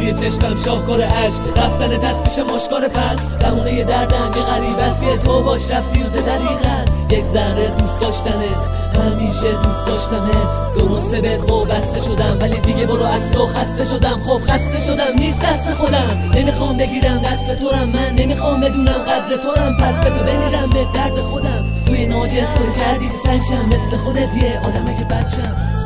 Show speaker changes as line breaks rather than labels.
روی چشمم شاهکار عشق، رفتن از پیشم آشکار پس بمونه دردم یه غریب است که تو باش رفتی و دریغ است. یک ذره دوست داشتنت، همیشه دوست داشتمت، درسته بهت وابسته شدم ولی دیگه برو از تو خسته شدم. خب خسته شدم نیست دست خودم، نمیخوام بگیرم دست تورم، من نمیخوام بدونم قدر تورم، پس بذار بمیرم به درد خودم. توی ناجز کارو کردی که سنگشم، مثل خودت یه آدمه که بچم.